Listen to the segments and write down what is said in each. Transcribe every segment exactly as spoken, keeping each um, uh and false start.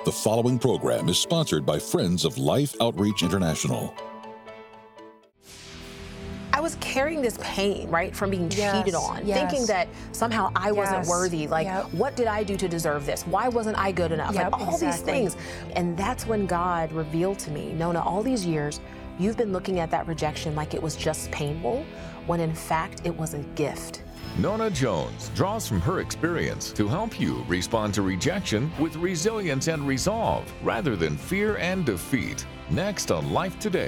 The following program is sponsored by Friends of Life Outreach International. I was carrying this pain, right, from being yes, cheated on, yes. thinking that somehow I wasn't yes. worthy. Like, yep. what did I do to deserve this? Why wasn't I good enough? Yep, like, all exactly. these things. And that's when God revealed to me, Nona, all these years, you've been looking at that rejection like it was just painful, when in fact it was a gift. Nona Jones draws from her experience to help you respond to rejection with resilience and resolve rather than fear and defeat. Next on Life Today.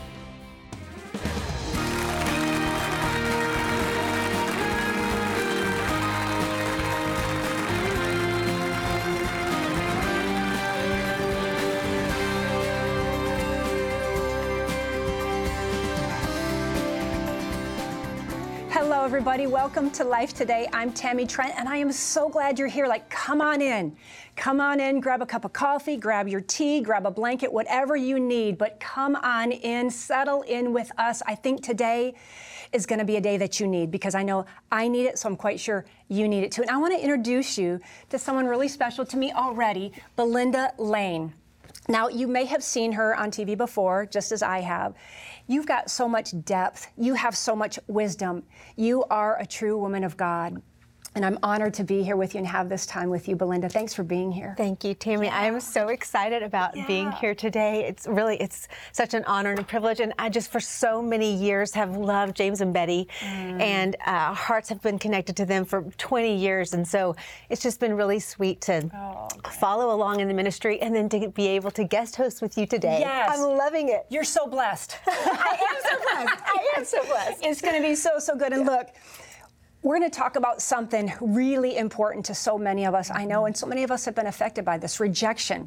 Hello, everybody. Welcome to Life Today. I'm Tammy Trent, and I am so glad you're here. Like, come on in. Come on in, grab a cup of coffee, grab your tea, grab a blanket, whatever you need, but come on in, settle in with us. I think today is going to be a day that you need, because I know I need it, so I'm quite sure you need it too. And I want to introduce you to someone really special to me already, Belinda Lane. Now, you may have seen her on T V before, just as I have. You've got so much depth. You have so much wisdom. You are a true woman of God. And I'm honored to be here with you and have this time with you, Belinda. Thanks for being here. Thank you, Tammy. Yeah. I am so excited about Yeah. being here today. It's really, it's such an honor and a privilege. And I just, for so many years, have loved James and Betty. Mm. And uh, our hearts have been connected to them for twenty years. And so it's just been really sweet to oh, okay. follow along in the ministry and then to be able to guest host with you today. Yes. I'm loving it. You're so blessed. I am so blessed. I am so blessed. It's going to be so, so good. And look, we're going to talk about something really important to so many of us, I know, and so many of us have been affected by this rejection.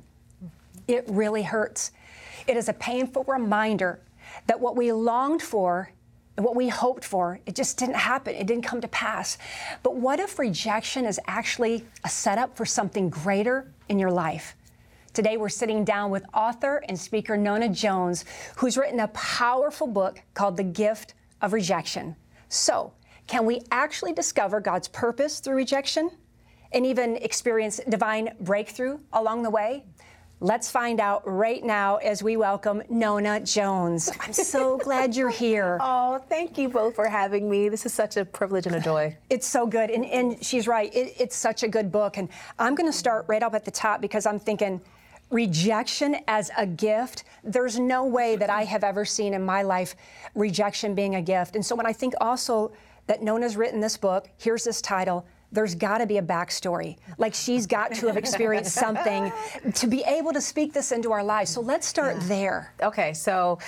It really hurts. It is a painful reminder that what we longed for and what we hoped for, it just didn't happen. It didn't come to pass. But what if rejection is actually a setup for something greater in your life? Today, we're sitting down with author and speaker Nona Jones, who's written a powerful book called The Gift of Rejection. So, can we actually discover God's purpose through rejection and even experience divine breakthrough along the way? Let's find out right now as we welcome Nona Jones. I'm so glad you're here. Oh, thank you both for having me. This is such a privilege and a joy. It's so good. And, and she's right. It, it's such a good book. And I'm going to start right up at the top because I'm thinking, rejection as a gift. There's no way that I have ever seen in my life rejection being a gift. And so when I think also that Nona's written this book, here's this title, there's got to be a backstory. Like, she's got to have experienced something to be able to speak this into our lives. So let's start yeah. there. Okay, so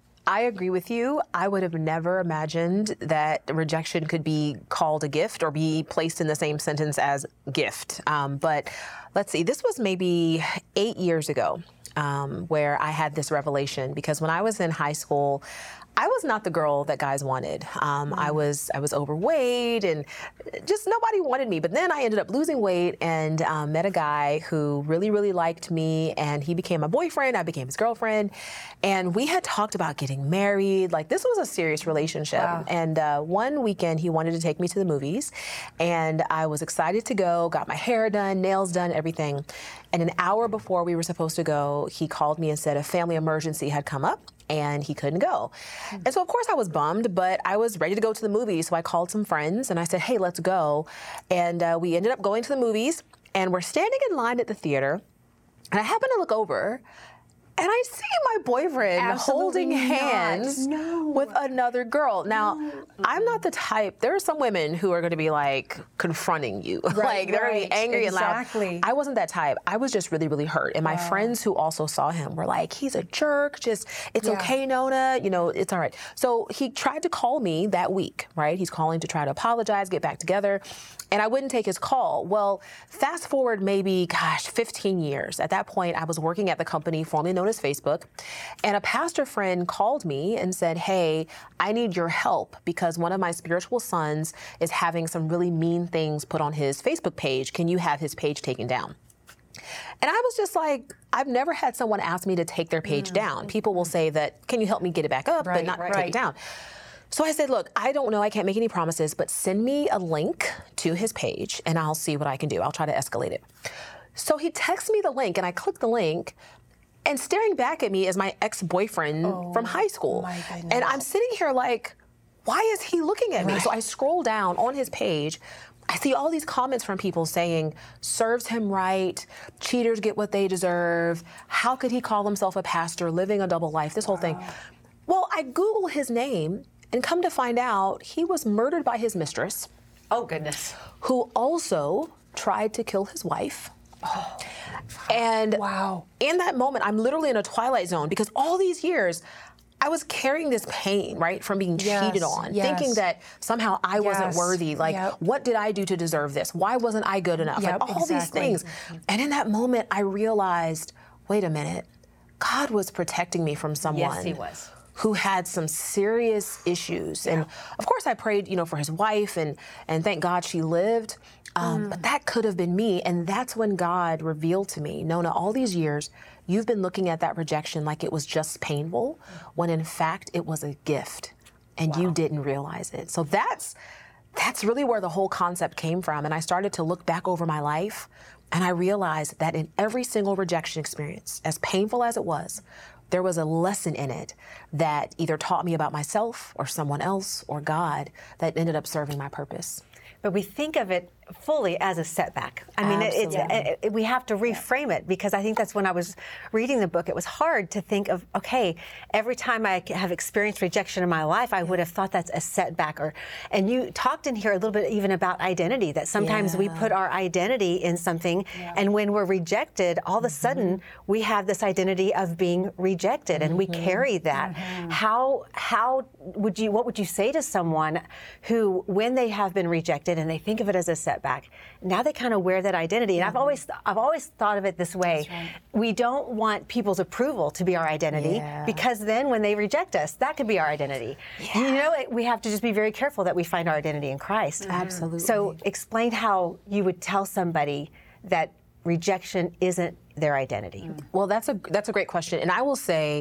I agree with you. I would have never imagined that rejection could be called a gift or be placed in the same sentence as gift. Um, but let's see, this was maybe eight years ago um, where I had this revelation, because when I was in high school, I was not the girl that guys wanted. Um, mm. I was I was overweight and just nobody wanted me. But then I ended up losing weight and um, met a guy who really, really liked me, and he became my boyfriend. I became his girlfriend, and we had talked about getting married. Like, this was a serious relationship. Wow. And uh, one weekend he wanted to take me to the movies, and I was excited to go. Got my hair done, nails done, everything. And an hour before we were supposed to go, he called me and said a family emergency had come up and he couldn't go. Mm-hmm. And so, of course, I was bummed, but I was ready to go to the movies. So I called some friends and I said, hey, let's go. And uh, we ended up going to the movies, and we're standing in line at the theater. And I happen to look over, and I see my boyfriend Absolutely holding not. hands no. with another girl. Now, no. I'm not the type, there are some women who are going to be like confronting you. Right, like they're right. going to be angry exactly. and loud. I wasn't that type. I was just really, really hurt. And my wow. friends who also saw him were like, he's a jerk. Just, it's yeah. okay, Nona. You know, it's all right. So he tried to call me that week, right? He's calling to try to apologize, get back together. And I wouldn't take his call. Well, fast forward maybe, gosh, fifteen years. At that point, I was working at the company formerly known as Facebook. And a pastor friend called me and said, hey, I need your help because one of my spiritual sons is having some really mean things put on his Facebook page. Can you have his page taken down? And I was just like, I've never had someone ask me to take their page mm. down. People will say that, can you help me get it back up, right, but not right. take it down. So I said, look, I don't know, I can't make any promises, but send me a link to his page and I'll see what I can do. I'll try to escalate it. So he texts me the link, and I click the link, and staring back at me is my ex-boyfriend Oh, from high school. my goodness. And I'm sitting here like, why is he looking at me? So I scroll down on his page. I see all these comments from people saying, serves him right, cheaters get what they deserve, how could he call himself a pastor, living a double life, this whole thing. Well, I Google his name and come to find out he was murdered by his mistress, Oh, goodness. who also tried to kill his wife. And Wow. in that moment, I'm literally in a twilight zone because all these years, I was carrying this pain, right, from being Yes, cheated on, yes. thinking that somehow I wasn't Yes, worthy. Like, yep. what did I do to deserve this? Why wasn't I good enough? Yep, like, all these exactly. things. And in that moment, I realized, wait a minute, God was protecting me from someone he was. who had some serious issues. And of course I prayed, you know, for his wife, and and thank God she lived. Um, But that could have been me. And that's when God revealed to me, Nona, all these years, you've been looking at that rejection like it was just painful, when in fact it was a gift, and you didn't realize it. So that's that's really where the whole concept came from. And I started to look back over my life, and I realized that in every single rejection experience, as painful as it was, there was a lesson in it that either taught me about myself or someone else or God that ended up serving my purpose. But we think of it fully as a setback. I mean, it, it's, Absolutely. it, it, we have to reframe it, because I think that's when I was reading the book, it was hard to think of, okay, every time I have experienced rejection in my life, I would have thought that's a setback. Or, and you talked in here a little bit even about identity, that sometimes we Yeah. put our identity in something, and when we're rejected, all of a sudden we have this identity of being rejected, and we carry that. How how would you what would you say to someone who, when they have been rejected and they think of it as a setback, now they kind of wear that identity? And I've always I've always thought of it this way: we don't want people's approval to be our identity, Yeah. because then when they reject us, that could be our identity. You know, it, we have to just be very careful that we find our identity in Christ. Absolutely. So explain how you would tell somebody that rejection isn't their identity. Well, that's a that's a great question, and I will say,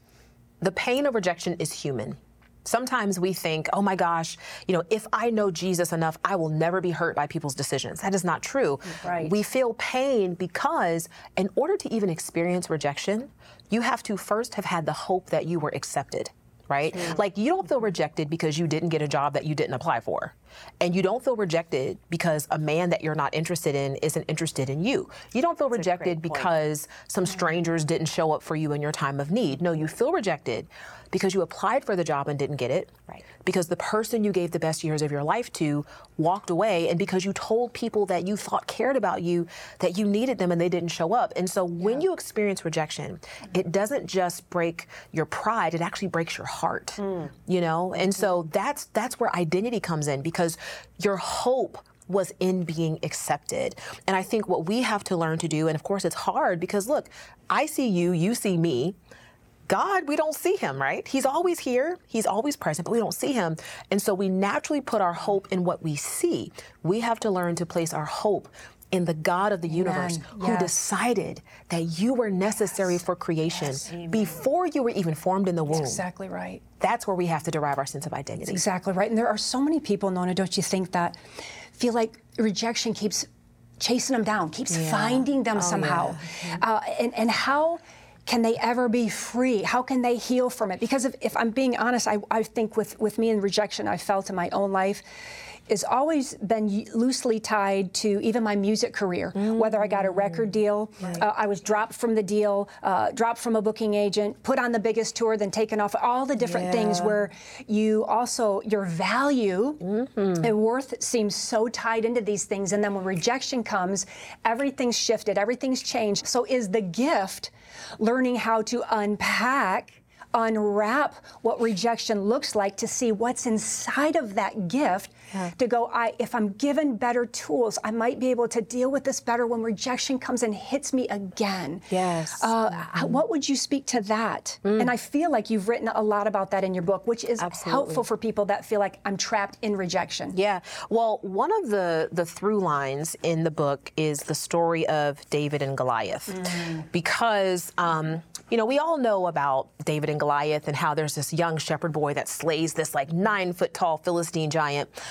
the pain of rejection is human. Sometimes we think, oh my gosh, you know, if I know Jesus enough, I will never be hurt by people's decisions. That is not true. Right. We feel pain because in order to even experience rejection, you have to first have had the hope that you were accepted, right? Like, you don't feel rejected because you didn't get a job that you didn't apply for. And you don't feel rejected because a man that you're not interested in isn't interested in you. You don't feel rejected because some strangers didn't show up for you in your time of need. No, you feel rejected because you applied for the job and didn't get it. Right. Because the person you gave the best years of your life to walked away, and because you told people that you thought cared about you that you needed them and they didn't show up. And so when you experience rejection, it doesn't just break your pride, it actually breaks your heart. You know? And so that's that's where identity comes in, because your hope was in being accepted. And I think what we have to learn to do, and of course it's hard because look, I see you, you see me. God, we don't see him, right? He's always here. He's always present, but we don't see him. And so we naturally put our hope in what we see. We have to learn to place our hope in the God of the universe, who Yes. decided that you were necessary for creation before you were even formed in the womb. Exactly right. That's where we have to derive our sense of identity. Exactly right. And there are so many people, Nona, don't you think, that feel like rejection keeps chasing them down, keeps Yeah. finding them Oh, somehow. yeah. Uh, and, and how can they ever be free? How can they heal from it? Because if, if I'm being honest, I, I think with, with me and rejection I felt in my own life, is always been loosely tied to even my music career. Mm. Whether I got a record deal, right. uh, I was dropped from the deal, uh, dropped from a booking agent, put on the biggest tour, then taken off. All the different yeah. things where you also, your value mm-hmm. and worth seems so tied into these things. And then when rejection comes, everything's shifted, everything's changed. So is the gift learning how to unpack, unwrap what rejection looks like, to see what's inside of that gift, yeah. to go, I, if I'm given better tools, I might be able to deal with this better when rejection comes and hits me again. Yes. Uh, mm-hmm. What would you speak to that? Mm. And I feel like you've written a lot about that in your book, which is Absolutely. helpful for people that feel like I'm trapped in rejection. Yeah. Well, one of the, the through lines in the book is the story of David and Goliath. Mm. Because, um, you know, we all know about David and Goliath and how there's this young shepherd boy that slays this like nine foot tall Philistine giant.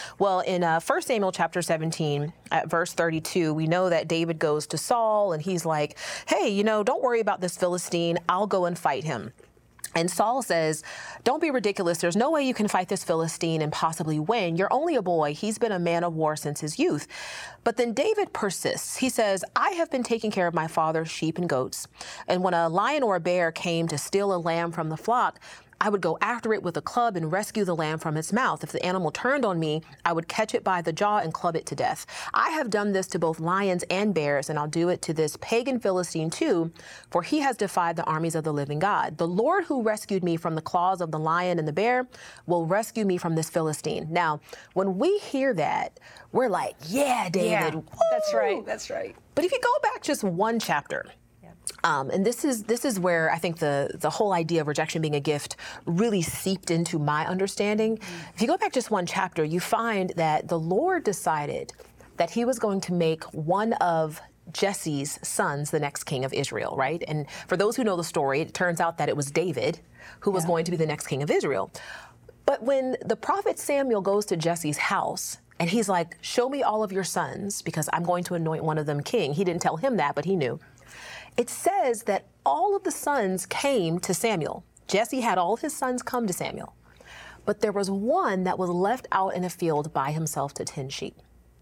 Well, in uh, First Samuel chapter seventeen, at verse thirty-two, we know that David goes to Saul and he's like, hey, you know, don't worry about this Philistine. I'll go and fight him. And Saul says, don't be ridiculous. There's no way you can fight this Philistine and possibly win. You're only a boy. He's been a man of war since his youth. But then David persists. He says, I have been taking care of my father's sheep and goats. And when a lion or a bear came to steal a lamb from the flock, I would go after it with a club and rescue the lamb from its mouth. If the animal turned on me, I would catch it by the jaw and club it to death. I have done this to both lions and bears, and I'll do it to this pagan Philistine too, for he has defied the armies of the living God. The Lord who rescued me from the claws of the lion and the bear will rescue me from this Philistine. Now, when we hear that, we're like, yeah, David. Yeah, woo! that's right. That's right. But if you go back just one chapter, Um, and this is this is where I think the the whole idea of rejection being a gift really seeped into my understanding. Mm. If you go back just one chapter, you find that the Lord decided that he was going to make one of Jesse's sons the next king of Israel, right? And for those who know the story, it turns out that it was David who was yeah. going to be the next king of Israel. But when the prophet Samuel goes to Jesse's house, and he's like, show me all of your sons, because I'm going to anoint one of them king. He didn't tell him that, but he knew. It says that all of the sons came to Samuel. Jesse had all his sons come to Samuel. But there was one that was left out in a field by himself to tend sheep.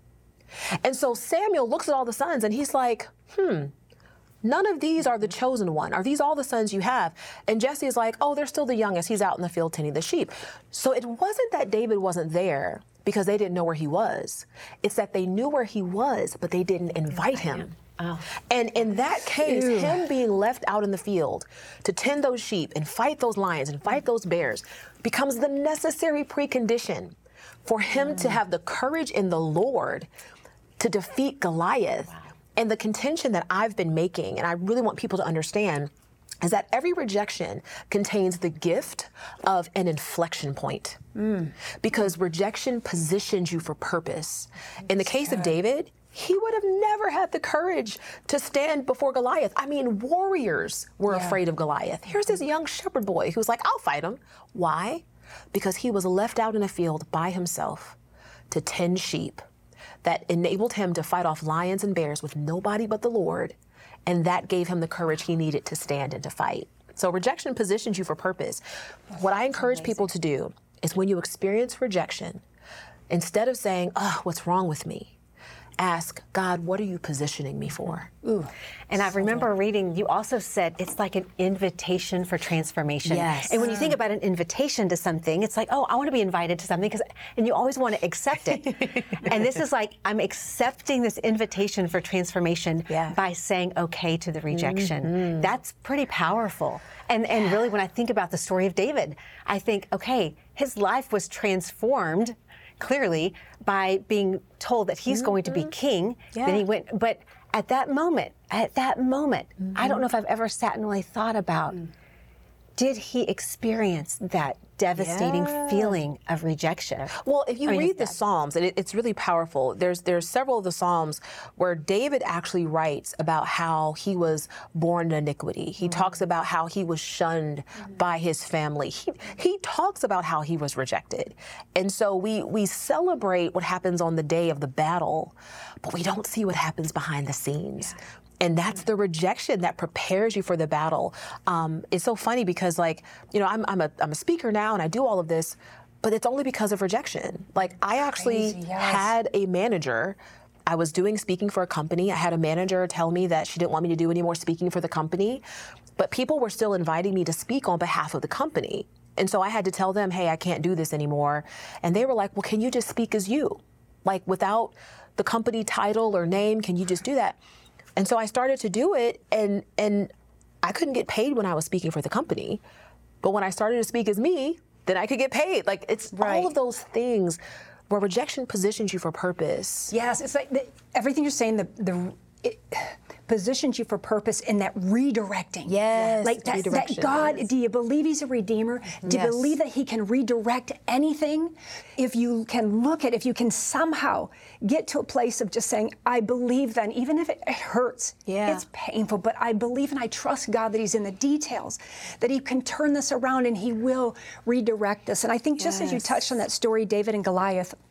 And so Samuel looks at all the sons and he's like, hmm, none of these are the chosen one. Are these all the sons you have? And Jesse is like, oh, they're still the youngest. He's out in the field tending the sheep. So it wasn't that David wasn't there because they didn't know where he was. It's that they knew where he was, but they didn't invite him. Oh. And in that case, Ew. him being left out in the field to tend those sheep and fight those lions and fight those bears becomes the necessary precondition for him mm. to have the courage in the Lord to defeat Goliath. Wow. And the contention that I've been making, and I really want people to understand, is that every rejection contains the gift of an inflection point. Mm. Because rejection positions you for purpose. In the case of David, he would have never had the courage to stand before Goliath. I mean, warriors were yeah. afraid of Goliath. Here's this young shepherd boy who's like, I'll fight him. Why? Because he was left out in a field by himself to tend sheep that enabled him to fight off lions and bears with nobody but the Lord. And that gave him the courage he needed to stand and to fight. So rejection positions you for purpose. What I encourage amazing. people to do is when you experience rejection, instead of saying, oh, what's wrong with me? Ask, God, what are you positioning me for? Ooh. And I remember reading, you also said it's like an invitation for transformation. Yes. And when you think about an invitation to something, it's like, oh, I want to be invited to something, because, and you always want to accept it. And this is like, I'm accepting this invitation for transformation yeah. by saying okay to the rejection. Mm-hmm. That's pretty powerful. And, and really, when I think about the story of David, I think, okay, his life was transformed clearly by being told that he's mm-hmm. going to be king. Yeah. Then he went, but at that moment, at that moment, mm-hmm. I don't know if I've ever sat and really thought about, mm. did he experience that devastating yeah. feeling of rejection? Well, if you I mean, read the Psalms, and it, it's really powerful, there's there's several of the Psalms where David actually writes about how he was born in iniquity. He mm-hmm. talks about how he was shunned mm-hmm. by his family. He he talks about how he was rejected. And so we we celebrate what happens on the day of the battle, but we don't see what happens behind the scenes. Yeah. And that's the rejection that prepares you for the battle. Um, it's so funny because, like, you know, I'm, I'm, a, I'm a speaker now and I do all of this, but it's only because of rejection. Like, I actually Crazy, yes. had a manager. I was doing speaking for a company. I had a manager tell me that she didn't want me to do any more speaking for the company, but people were still inviting me to speak on behalf of the company. And so I had to tell them, hey, I can't do this anymore. And they were like, well, can you just speak as you? Like, without the company title or name, can you just do that? And so I started to do it, and and I couldn't get paid when I was speaking for the company. But when I started to speak as me, then I could get paid. Like, it's right. all of those things where rejection positions you for purpose. Yes, it's like the, everything you're saying, the, the it positions you for purpose in that redirecting. Yes, like that, that God, yes. do you believe he's a redeemer? Do you yes. believe that he can redirect anything? If you can look at, if you can somehow get to a place of just saying, I believe then, even if it, it hurts, yeah. it's painful, but I believe and I trust God that he's in the details, that he can turn this around and he will redirect us. And I think just yes. as you touched on that story, David and Goliath,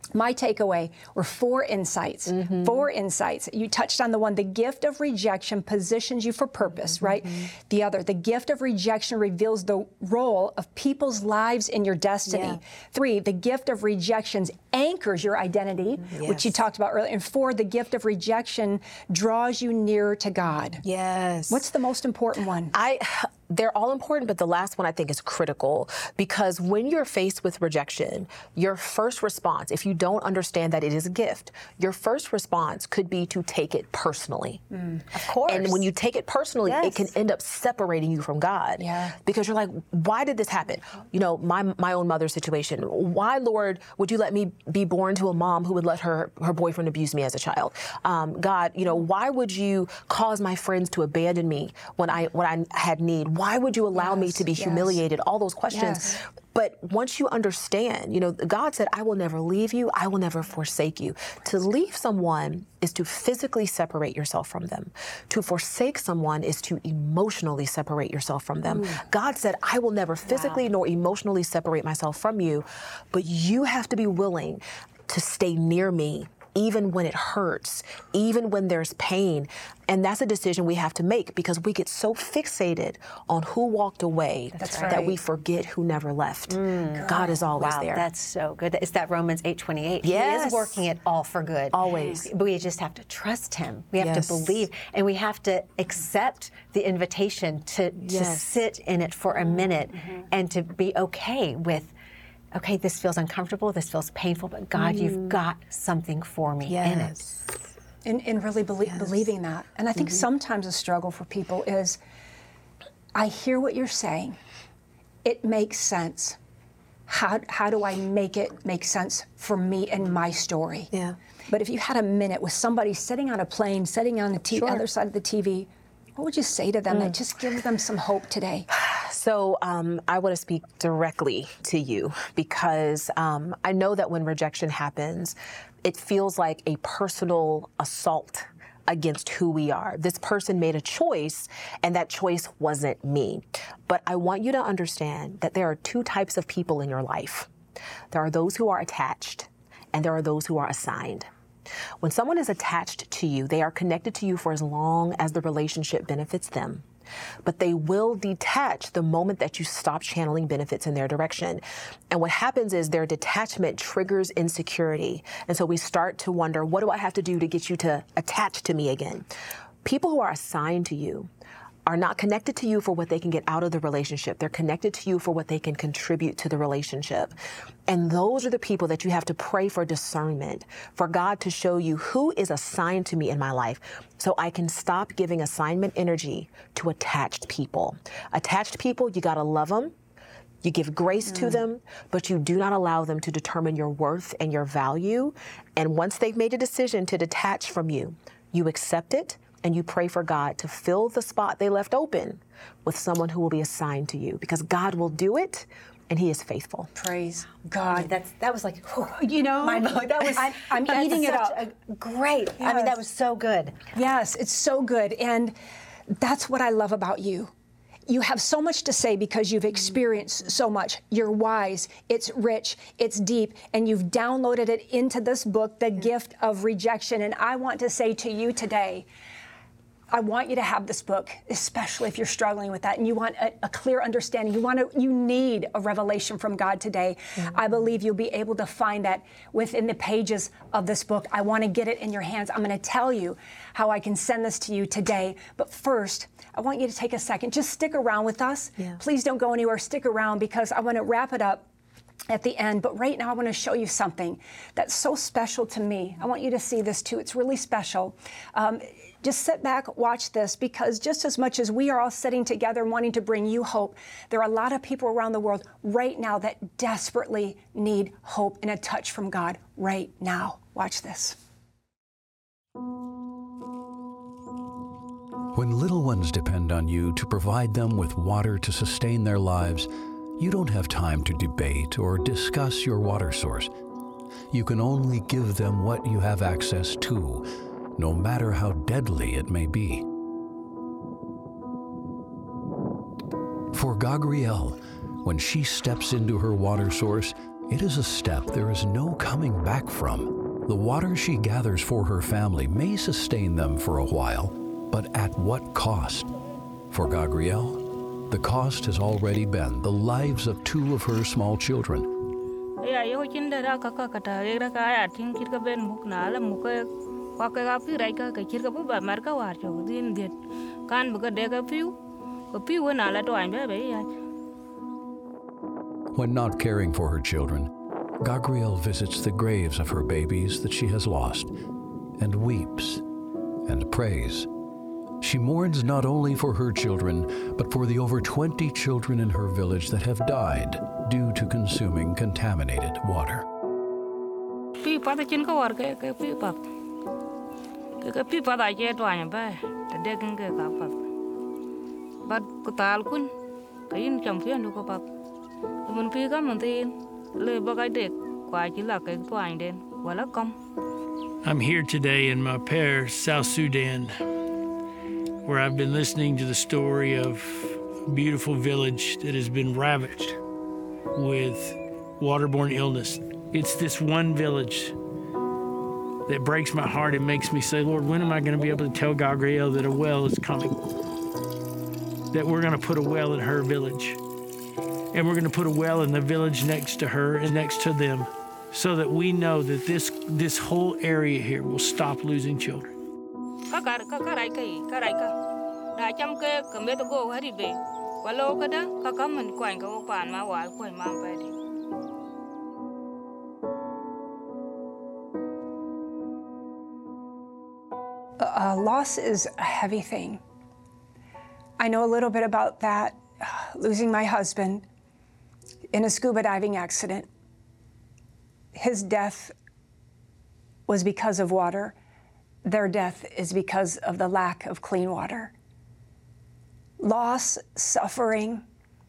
My takeaway were four insights. Mm-hmm. Four insights. You touched on the one, the gift of rejection positions you for purpose, mm-hmm. right? The other, the gift of rejection reveals the role of people's lives in your destiny. Yeah. Three, the gift of rejections anchors your identity, yes. which you talked about earlier. And four, the gift of rejection draws you nearer to God. Yes. What's the most important one? I. They're all important, but the last one I think is critical, because when you're faced with rejection, your first response, if you don't understand that it is a gift, your first response could be to take it personally. Mm, of course. And when you take it personally, yes. it can end up separating you from God. Yeah. Because you're like, why did this happen? You know, my my own mother's situation. Why, Lord, would you let me be born to a mom who would let her, her boyfriend abuse me as a child? Um, God, you know, why would you cause my friends to abandon me when I when I had need? Why would you allow yes, me to be yes. humiliated? All those questions. Yes. But once you understand, you know, God said, I will never leave you. I will never forsake you. To leave someone is to physically separate yourself from them. To forsake someone is to emotionally separate yourself from them. Mm. God said, I will never physically wow. nor emotionally separate myself from you, but you have to be willing to stay near me, even when it hurts, even when there's pain. And that's a decision we have to make, because we get so fixated on who walked away that's that right. we forget who never left. Mm. God is always wow, there. That's so good. It's that Romans eight twenty-eight. Yes. He is working it all for good. Always. But we just have to trust him. We have yes. to believe, and we have to accept the invitation to, yes. to sit in it for a minute mm-hmm. and to be okay with, okay, this feels uncomfortable, this feels painful, but God, mm. you've got something for me yes. in it. And, and really belie- yes. believing that. And I think mm-hmm. sometimes a struggle for people is, I hear what you're saying. It makes sense. How, how do I make it make sense for me and my story? Yeah. But if you had a minute with somebody sitting on a plane, sitting on the t- sure. other side of the T V, what would you say to them mm. that just gives them some hope today? So um, I want to speak directly to you, because um, I know that when rejection happens, it feels like a personal assault against who we are. This person made a choice, and that choice wasn't me. But I want you to understand that there are two types of people in your life. There are those who are attached, and there are those who are assigned. When someone is attached to you, they are connected to you for as long as the relationship benefits them. But they will detach the moment that you stop channeling benefits in their direction. And what happens is their detachment triggers insecurity. And so we start to wonder, what do I have to do to get you to attach to me again? People who are assigned to you are not connected to you for what they can get out of the relationship. They're connected to you for what they can contribute to the relationship. And those are the people that you have to pray for discernment, for God to show you who is assigned to me in my life, so I can stop giving assignment energy to attached people. Attached people, you gotta love them. You give grace mm. to them, but you do not allow them to determine your worth and your value. And once they've made a decision to detach from you, you accept it, and you pray for God to fill the spot they left open with someone who will be assigned to you, because God will do it, and He is faithful. Praise God. That's that was like, whew, you know, mind blowing. That was I'm, I'm that's eating it up. A great. Yes. I mean, that was so good. Yes, it's so good, and that's what I love about you. You have so much to say because you've experienced so much. You're wise, it's rich, it's deep, and you've downloaded it into this book, The Gift of Rejection. And I want to say to you today, I want you to have this book, especially if you're struggling with that and you want a, a clear understanding. You want to, you need a revelation from God today. Mm-hmm. I believe you'll be able to find that within the pages of this book. I want to get it in your hands. I'm going to tell you how I can send this to you today. But first, I want you to take a second. Just stick around with us. Yeah. Please don't go anywhere. Stick around, because I want to wrap it up at the end. But right now I want to show you something that's so special to me. I want you to see this too. It's really special. Um, Just sit back, watch this, because just as much as we are all sitting together and wanting to bring you hope, there are a lot of people around the world right now that desperately need hope and a touch from God right now. Watch this. When little ones depend on you to provide them with water to sustain their lives, you don't have time to debate or discuss your water source. You can only give them what you have access to, no matter how deadly it may be. For Gabrielle, when she steps into her water source, It is a step there is no coming back from. The water she gathers for her family may sustain them for a while, but at what cost? For Gabrielle, the cost has already been the lives of two of her small children. When not caring for her children, Gabrielle visits the graves of her babies that she has lost and weeps and prays. She mourns not only for her children, but for the over twenty children in her village that have died due to consuming contaminated water. I'm here today in Mapere, South Sudan, where I've been listening to the story of a beautiful village that has been ravaged with waterborne illness. It's this one village that breaks my heart and makes me say, Lord, when am I going to be able to tell Gabrielle that a well is coming? That we're going to put a well in her village. And we're going to put a well in the village next to her and next to them, so that we know that this this whole area here will stop losing children. Uh, loss is a heavy thing. I know a little bit about that, losing my husband in a scuba diving accident. His death was because of water. Their death is because of the lack of clean water. Loss, suffering,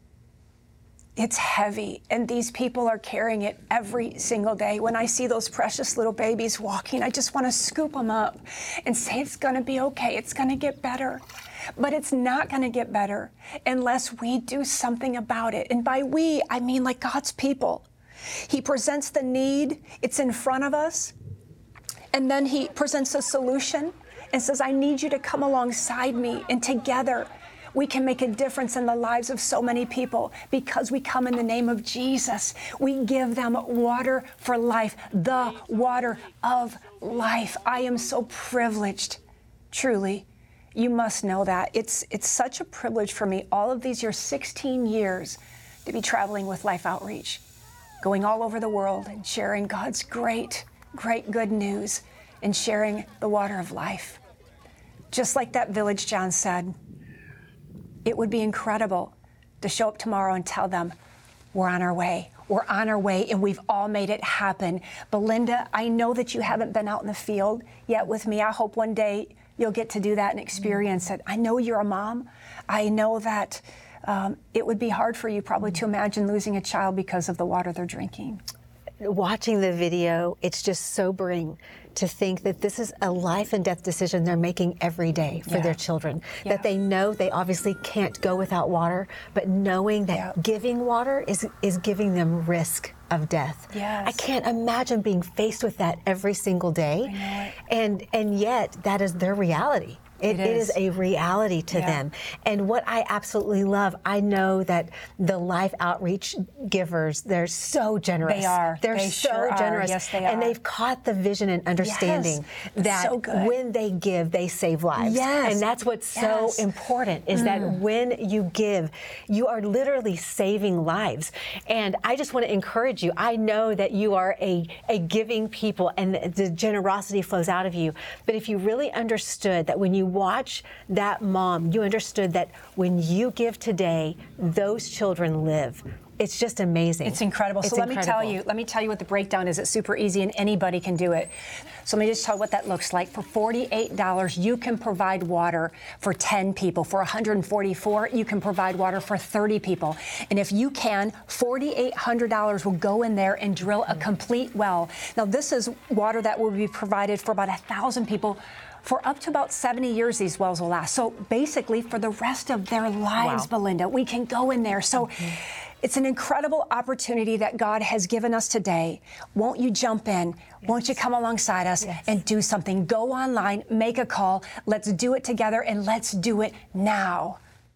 it's heavy, and these people are carrying it every single day. When I see those precious little babies walking, I just want to scoop them up and say, it's going to be okay, it's going to get better. But it's not going to get better unless we do something about it. And by we, I mean like God's people. He presents the need, it's in front of us, and then he presents a solution and says, I need you to come alongside me, and together we can make a difference in the lives of so many people because we come in the name of Jesus. We give them water for life, the water of life. I am so privileged, truly. You must know that. It's, it's such a privilege for me, all of these years, sixteen years, to be traveling with Life Outreach, going all over the world and sharing God's great, great good news and sharing the water of life. Just like that village John said, it would be incredible to show up tomorrow and tell them, we're on our way. We're on our way, and we've all made it happen. Belinda, I know that you haven't been out in the field yet with me. I hope one day you'll get to do that and experience it. I know you're a mom. I know that um, it would be hard for you probably to imagine losing a child because of the water they're drinking. Watching the video, it's just sobering to think that this is a life and death decision they're making every day for Yeah. their children. Yeah. That they know they obviously can't go without water, but knowing that Yeah. giving water is is giving them risk of death. Yes. I can't imagine being faced with that every single day. I know it. And and yet that is their reality. It, It it is. is a reality to Yeah. them. And what I absolutely love, I know that the Life Outreach givers, they're so generous. They are. They're They so sure are. generous. Yes, they and are. they've caught the vision and understanding It's that so good. when they give, they save lives. Yes. And that's what's Yes. so important, is that when you give, you are literally saving lives. And I just want to encourage you. I know that you are a, a giving people, and the generosity flows out of you. But if you really understood that when you watch that mom, you understood that when you give today, those children live. It's just amazing. It's incredible. It's so let me tell incredible. you, let me tell you what the breakdown is. It's super easy and anybody can do it. So let me just tell you what that looks like. For forty-eight dollars, you can provide water for ten people. For one hundred forty-four dollars, you can provide water for thirty people. And if you can, four thousand eight hundred dollars will go in there and drill a complete well. Now, this is water that will be provided for about one thousand people. For up to about seventy years, these wells will last. So basically, for the rest of their lives, Wow. Belinda, we can go in there. So It's an incredible opportunity that God has given us today. Won't you jump in? Yes. Won't you come alongside us yes. and do something? Go online, make a call. Let's do it together, and let's do it now.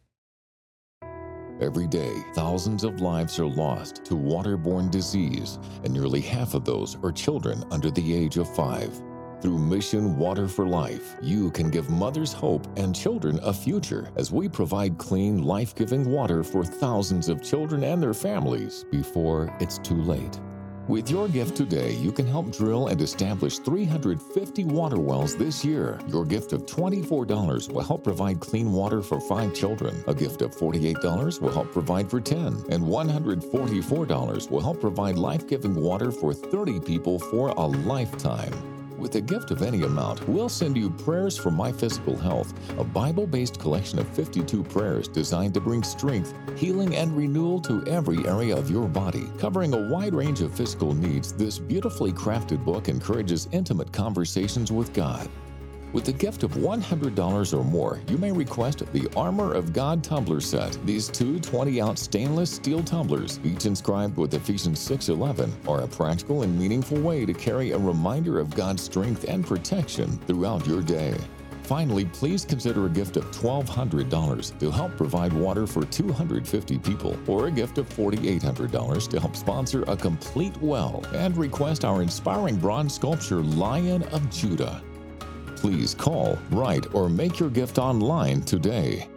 Every day, thousands of lives are lost to waterborne disease, and nearly half of those are children under the age of five. Through Mission Water for Life, you can give mothers hope and children a future as we provide clean, life-giving water for thousands of children and their families before it's too late. With your gift today, you can help drill and establish three hundred fifty water wells this year. Your gift of twenty-four dollars will help provide clean water for five children. A gift of forty-eight dollars will help provide for ten. And one hundred forty-four dollars will help provide life-giving water for thirty people for a lifetime. With a gift of any amount, we'll send you Prayers for My Physical Health, a Bible-based collection of fifty-two prayers designed to bring strength, healing, and renewal to every area of your body. Covering a wide range of physical needs, this beautifully crafted book encourages intimate conversations with God. With a gift of one hundred dollars or more, you may request the Armor of God tumbler set. These two twenty-ounce stainless steel tumblers, each inscribed with Ephesians six eleven, are a practical and meaningful way to carry a reminder of God's strength and protection throughout your day. Finally, please consider a gift of twelve hundred dollars to help provide water for two hundred fifty people, or a gift of four thousand eight hundred dollars to help sponsor a complete well, and request our inspiring bronze sculpture Lion of Judah. Please call, write, or make your gift online today.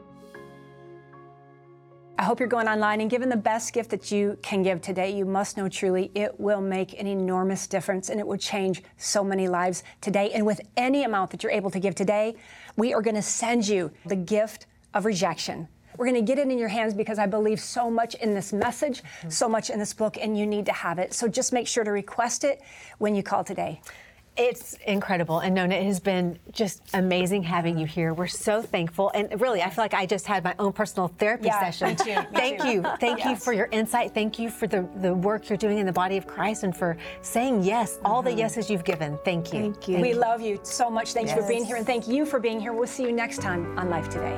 I hope you're going online and giving the best gift that you can give today. You must know truly it will make an enormous difference, and it will change so many lives today. And with any amount that you're able to give today, we are going to send you the gift of rejection. We're going to get it in your hands because I believe so much in this message, so much in this book, and you need to have it. So just make sure to request it when you call today. It's incredible. And Nona, it has been just amazing having you here. We're so thankful. And really, I feel like I just had my own personal therapy yeah, session. Me too, me Thank too. you. Thank yes. you for your insight. Thank you for the, the work you're doing in the body of Christ and for saying yes, all mm-hmm. the yeses you've given. Thank you. Thank you. We love you so much. Thank yes. you for being here. And thank you for being here. We'll see you next time on Life Today.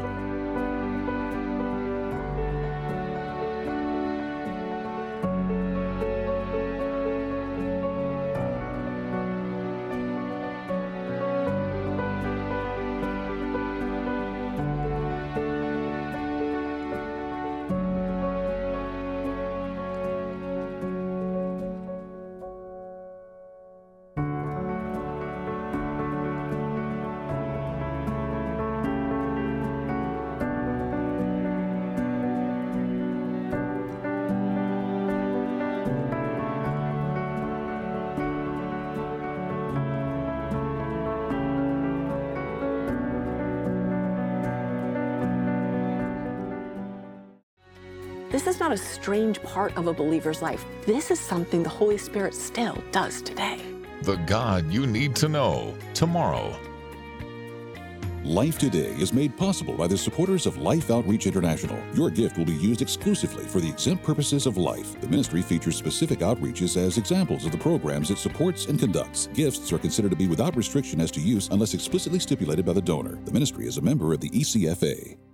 This is not a strange part of a believer's life. This is something the Holy Spirit still does today. The God you need to know, tomorrow. Life Today is made possible by the supporters of Life Outreach International. Your gift will be used exclusively for the exempt purposes of life. The ministry features specific outreaches as examples of the programs it supports and conducts. Gifts are considered to be without restriction as to use unless explicitly stipulated by the donor. The ministry is a member of the E C F A.